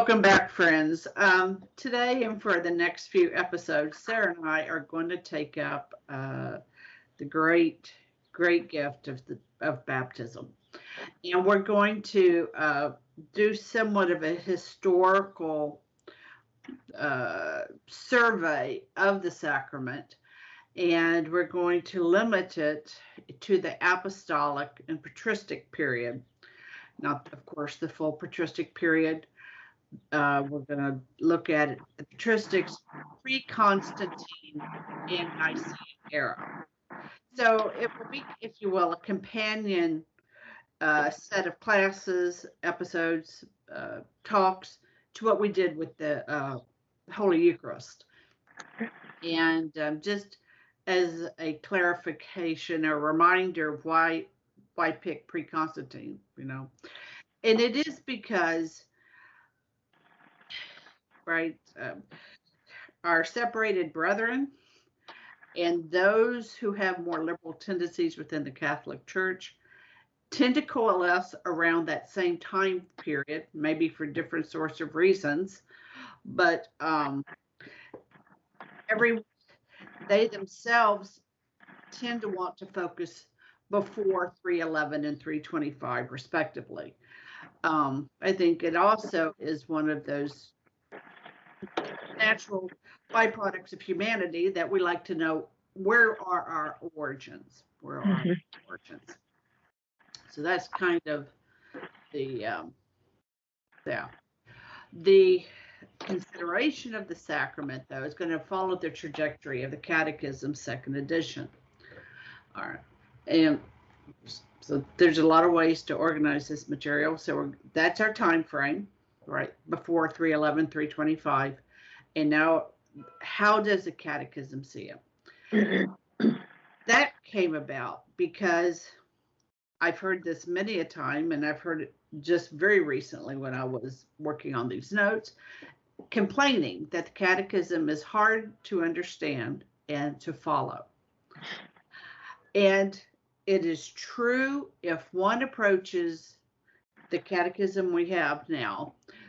Welcome back, friends. Today and for the next few episodes, Sarah and I are going to take up the great gift of baptism, and we're going to do somewhat of a historical survey of the sacrament, and we're going to limit it to the apostolic and patristic period, not, of course, the full patristic period. We're going to look at the patristics pre-Constantine and Nicene era. So it will be, if you will, a companion set of classes, episodes, talks to what we did with the Holy Eucharist. And just as a clarification or reminder of why pick pre-Constantine, and it is because our separated brethren and those who have more liberal tendencies within the Catholic Church tend to coalesce around that same time period, maybe for different sorts of reasons, but they themselves tend to want to focus before 311 and 325 respectively. I think it also is one of those natural byproducts of humanity that we like to know where are our origins. So that's kind of the consideration of the sacrament, though, is going to follow the trajectory of the Catechism, second edition. All right, and so there's a lot of ways to organize this material. So that's our time frame, right, before 311, 325. And now, how does the Catechism see it? That came about because I've heard this many a time, and I've heard it just very recently when I was working on these notes, complaining that the Catechism is hard to understand and to follow. And it is true if one approaches the Catechism we have now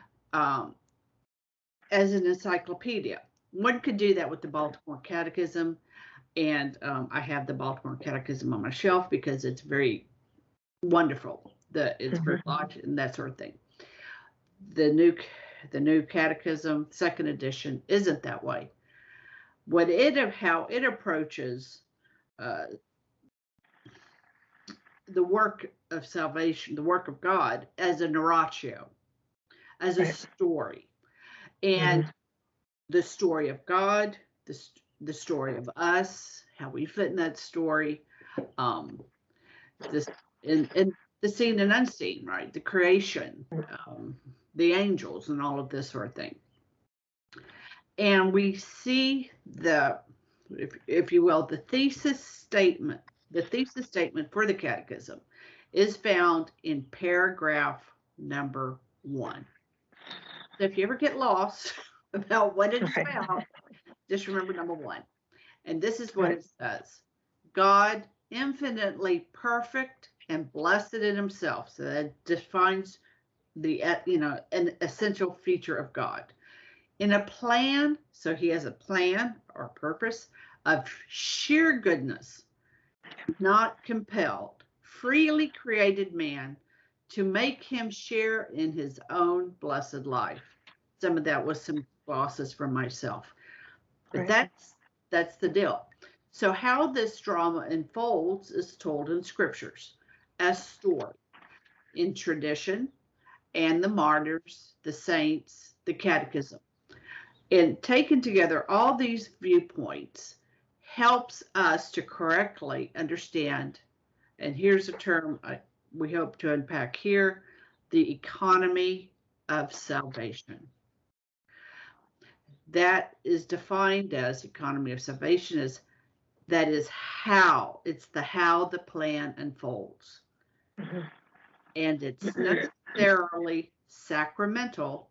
as an encyclopedia. One could do that with the Baltimore Catechism, and I have the Baltimore Catechism on my shelf because it's very wonderful. It's very large and that sort of thing. The new Catechism, second edition, isn't that way. How it approaches the work of salvation, the work of God, as a narratio, as a story. And the story of God, the story of us, how we fit in that story, and the seen and unseen, right? The creation, the angels, and all of this sort of thing. And we see if you will, the thesis statement. The thesis statement for the Catechism is found in paragraph number 1. So if you ever get lost about what it's about, just remember number 1. And this is what it says. God, infinitely perfect and blessed in himself. So that defines an essential feature of God. In a plan, so he has a plan or purpose of sheer goodness, not compelled, freely created man to make him share in his own blessed life. Some of that was some glosses from myself. But that's the deal. So how this drama unfolds is told in scriptures as story, in tradition, and the martyrs, the saints, the Catechism. And taken together, all these viewpoints helps us to correctly understand, and here's a term we hope to unpack here, the economy of salvation. That is defined as economy of salvation it's how the plan unfolds. And it's necessarily sacramental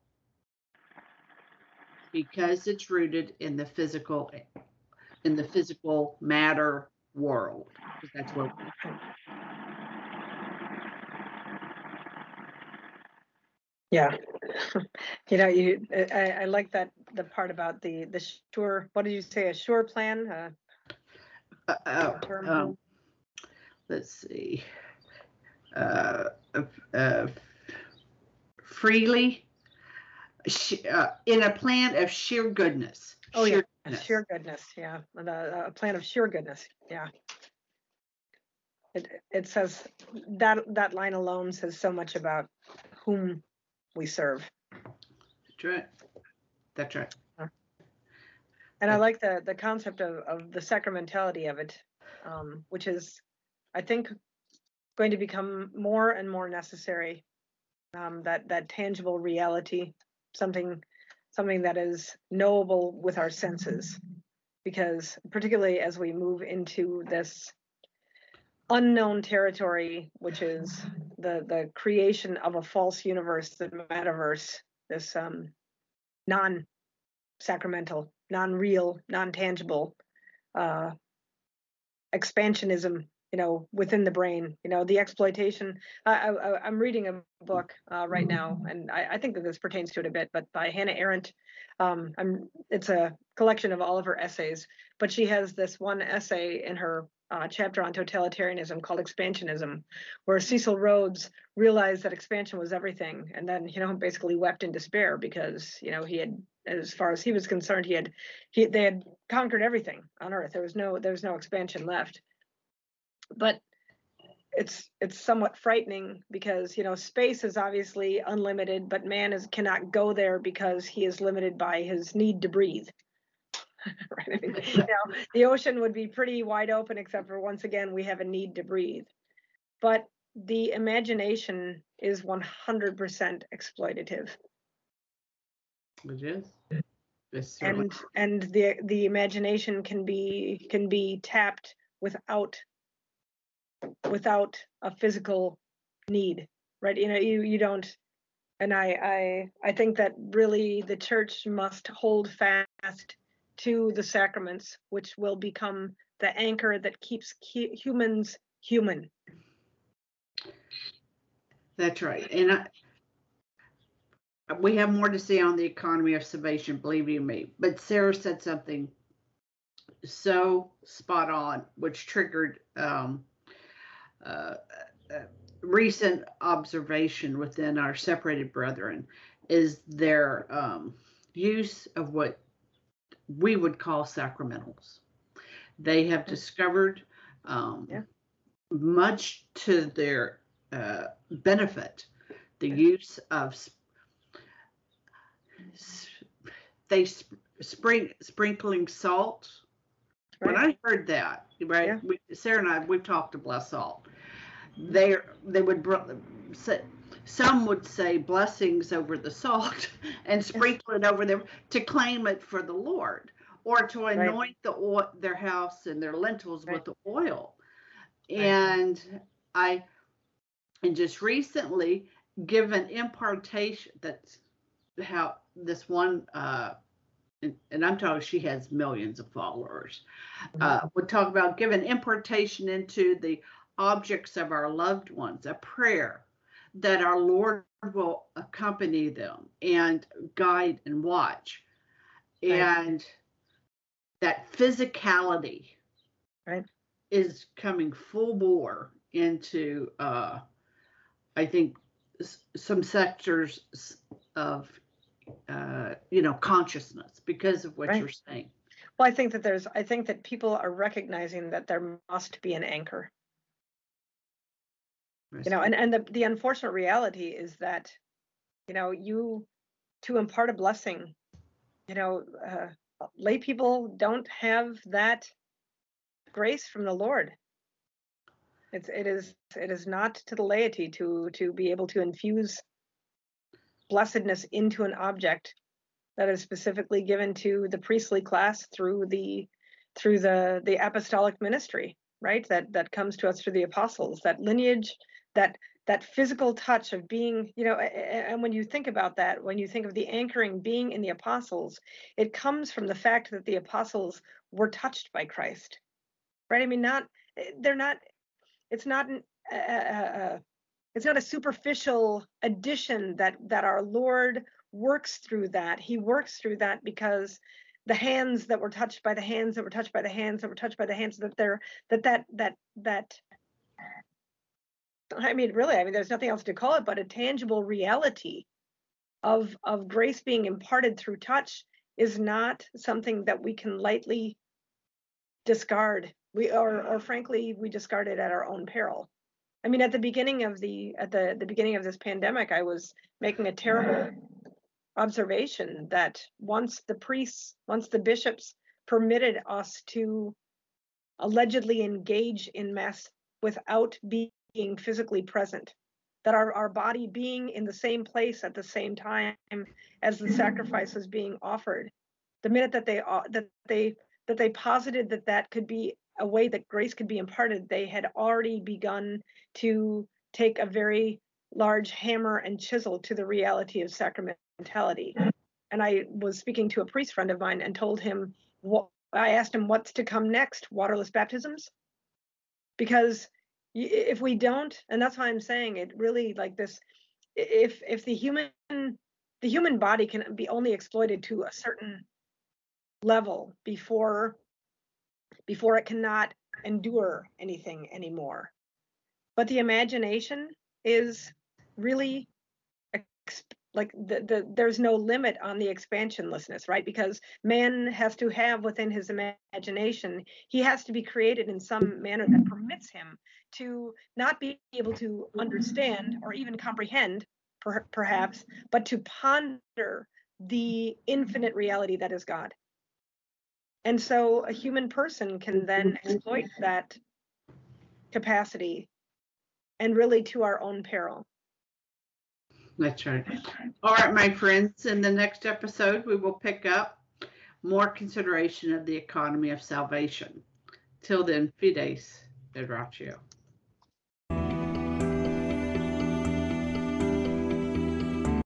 because it's rooted in the physical matter world. That's what Yeah. I like that, the part about the sure, what did you say, a sure plan? Term. Let's see. Uh, freely, in a plan of sheer goodness. Oh, sheer goodness. Sheer goodness. Yeah. A plan of sheer goodness. Yeah. It says that line alone says so much about whom we serve. That's right. That's right. And I like the concept of the sacramentality of it, which is, I think, going to become more and more necessary. That tangible reality, something that is knowable with our senses, because particularly as we move into this unknown territory, which is the creation of a false universe, the metaverse, this non-sacramental, non-real, non-tangible expansionism, within the brain, the exploitation. I'm reading a book right now, and I think that this pertains to it a bit, but by Hannah Arendt. It's a collection of all of her essays, but she has this one essay in her chapter on totalitarianism called Expansionism, where Cecil Rhodes realized that expansion was everything, and then basically wept in despair because he had, as far as he was concerned, they had conquered everything on Earth. There was no expansion left. But it's somewhat frightening because space is obviously unlimited, but man cannot go there because he is limited by his need to breathe. Right? I mean, the ocean would be pretty wide open, except for, once again, we have a need to breathe. But the imagination is 100% exploitative. It is. And the imagination can be tapped without a physical need, right? You don't. And I think that really the church must hold fast to the sacraments, which will become the anchor that keeps humans human. That's right. And we have more to say on the economy of salvation, believe you me. But Sarah said something so spot on, which triggered recent observation within our separated brethren, is their use of what we would call sacramentals. They have discovered, much to their benefit, the use of sprinkling salt. Right. When I heard that, right, Sarah and we've talked about salt. They would say, some would say blessings over the salt and sprinkle it over them to claim it for the Lord, or to anoint their house and their lentils with the oil. And just recently given impartation, that's how this one, and I'm talking, she has millions of followers, would talk about giving impartation into the objects of our loved ones, a prayer that our Lord will accompany them and guide and watch. And that physicality is coming full bore into, I think, some sectors of consciousness because of what you're saying. Well, I think that people are recognizing that there must be an anchor. And the unfortunate reality is that, you, to impart a blessing, lay people don't have that grace from the Lord. It is not to the laity to be able to infuse blessedness into an object that is specifically given to the priestly class through the apostolic ministry, right? That comes to us through the apostles, that lineage, that physical touch of being, and when you think about that, when you think of the anchoring being in the apostles, it comes from the fact that the apostles were touched by Christ, right? I mean, it's not it's not a superficial addition that our Lord works through that. He works through that because the hands that were touched by the hands that were touched by the hands that were touched by the hands, that I mean, really, I mean, there's nothing else to call it, but a tangible reality of grace being imparted through touch is not something that we can lightly discard. Or frankly, we discard it at our own peril. I mean, at the beginning of the beginning of this pandemic, I was making a terrible observation that once the bishops permitted us to allegedly engage in mass without being physically present, that our body being in the same place at the same time as the sacrifice was being offered, the minute that they posited that could be a way that grace could be imparted, they had already begun to take a very large hammer and chisel to the reality of sacramentality. And I was speaking to a priest friend of mine and told him, I asked him, what's to come next? Waterless baptisms? Because if we don't, and that's why I'm saying it really like this, if the human body can be only exploited to a certain level before it cannot endure anything anymore. But the imagination is really like there's no limit on the expansionlessness, right? Because man has to have within his imagination, he has to be created in some manner that permits him to not be able to understand or even comprehend, perhaps, but to ponder the infinite reality that is God. And so a human person can then exploit that capacity, and really to our own peril. That's right. All right, my friends, in the next episode, we will pick up more consideration of the economy of salvation. Till then, Fides et Ratio.